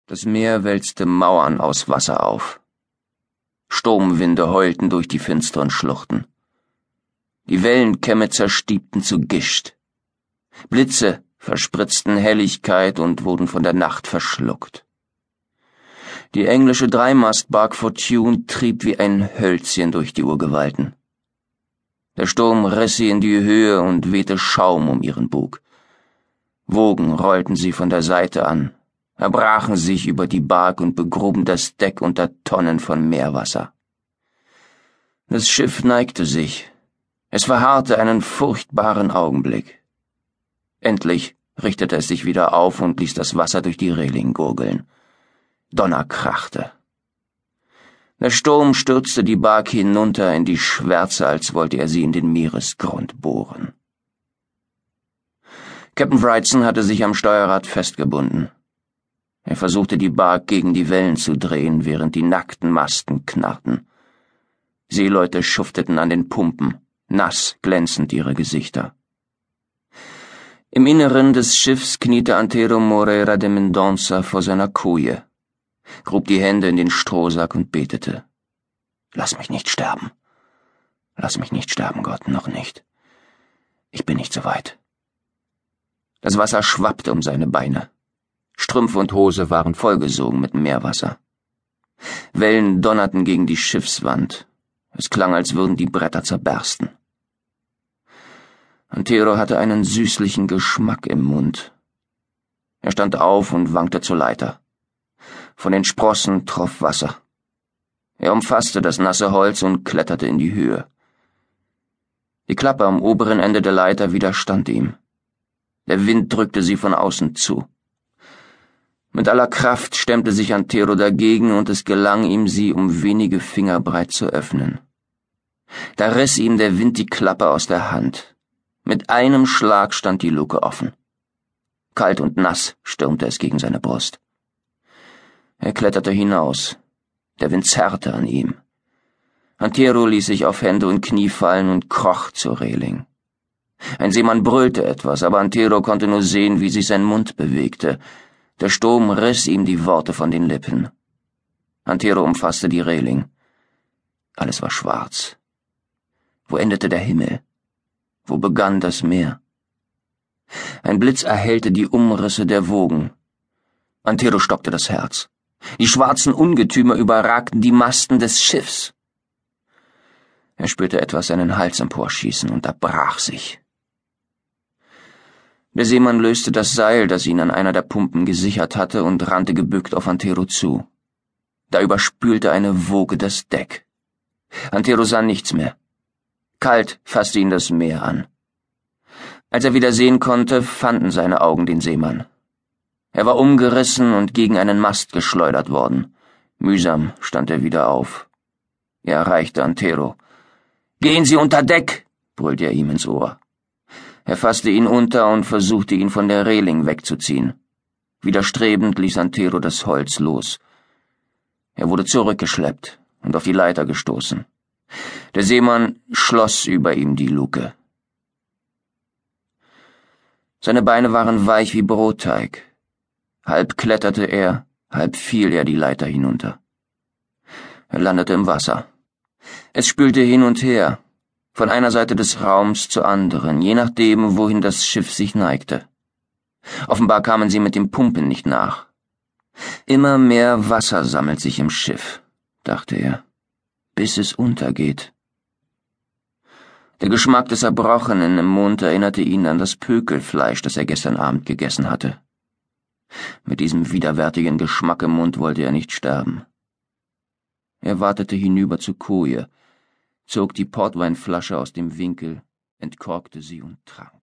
Das Meer wälzte Mauern aus Wasser auf. Sturmwinde heulten durch die finsteren Schluchten. Die Wellenkämme zerstiebten zu Gischt. Blitze verspritzten Helligkeit und wurden von der Nacht verschluckt. Die englische Dreimastbark Fortune trieb wie ein Hölzchen durch die Urgewalten. Der Sturm riss sie in die Höhe und wehte Schaum um ihren Bug. Wogen rollten sie von der Seite an, erbrachen sich über die Bark und begruben das Deck unter Tonnen von Meerwasser. Das Schiff neigte sich. Es verharrte einen furchtbaren Augenblick. Endlich richtete es sich wieder auf und ließ das Wasser durch die Reling gurgeln. Donner krachte. Der Sturm stürzte die Bark hinunter in die Schwärze, als wollte er sie in den Meeresgrund bohren. Captain Wrightson hatte sich am Steuerrad festgebunden. Er versuchte, die Bark gegen die Wellen zu drehen, während die nackten Masten knarrten. Seeleute schufteten an den Pumpen, nass glänzend ihre Gesichter. Im Inneren des Schiffs kniete Antero Moreira de Mendonça vor seiner Koje, grub die Hände in den Strohsack und betete. »Lass mich nicht sterben. Lass mich nicht sterben, Gott, noch nicht. Ich bin nicht so weit.« Das Wasser schwappte um seine Beine. Strümpfe und Hose waren vollgesogen mit Meerwasser. Wellen donnerten gegen die Schiffswand. Es klang, als würden die Bretter zerbersten. Antero hatte einen süßlichen Geschmack im Mund. Er stand auf und wankte zur Leiter. Von den Sprossen troff Wasser. Er umfasste das nasse Holz und kletterte in die Höhe. Die Klappe am oberen Ende der Leiter widerstand ihm. Der Wind drückte sie von außen zu. Mit aller Kraft stemmte sich Antero dagegen, und es gelang ihm, sie um wenige Finger breit zu öffnen. Da riss ihm der Wind die Klappe aus der Hand. Mit einem Schlag stand die Luke offen. Kalt und nass stürmte es gegen seine Brust. Er kletterte hinaus. Der Wind zerrte an ihm. Antero ließ sich auf Hände und Knie fallen und kroch zur Reling. Ein Seemann brüllte etwas, aber Antero konnte nur sehen, wie sich sein Mund bewegte. Der Sturm riss ihm die Worte von den Lippen. Antero umfasste die Reling. Alles war schwarz. Wo endete der Himmel? Wo begann das Meer? Ein Blitz erhellte die Umrisse der Wogen. Antero stockte das Herz. Die schwarzen Ungetümer überragten die Masten des Schiffs. Er spürte etwas seinen Hals emporschießen und erbrach sich. Der Seemann löste das Seil, das ihn an einer der Pumpen gesichert hatte, und rannte gebückt auf Antero zu. Da überspülte eine Woge das Deck. Antero sah nichts mehr. Kalt fasste ihn das Meer an. Als er wieder sehen konnte, fanden seine Augen den Seemann. Er war umgerissen und gegen einen Mast geschleudert worden. Mühsam stand er wieder auf. Er erreichte Antero. »Gehen Sie unter Deck!« brüllte er ihm ins Ohr. Er fasste ihn unter und versuchte, ihn von der Reling wegzuziehen. Widerstrebend ließ Antero das Holz los. Er wurde zurückgeschleppt und auf die Leiter gestoßen. Der Seemann schloss über ihm die Luke. Seine Beine waren weich wie Brotteig. Halb kletterte er, halb fiel er die Leiter hinunter. Er landete im Wasser. Es spülte hin und her, von einer Seite des Raums zur anderen, je nachdem, wohin das Schiff sich neigte. Offenbar kamen sie mit dem Pumpen nicht nach. Immer mehr Wasser sammelt sich im Schiff, dachte er, bis es untergeht. Der Geschmack des Erbrochenen im Mund erinnerte ihn an das Pökelfleisch, das er gestern Abend gegessen hatte. Mit diesem widerwärtigen Geschmack im Mund wollte er nicht sterben. Er watete hinüber zur Koje, zog die Portweinflasche aus dem Winkel, entkorkte sie und trank.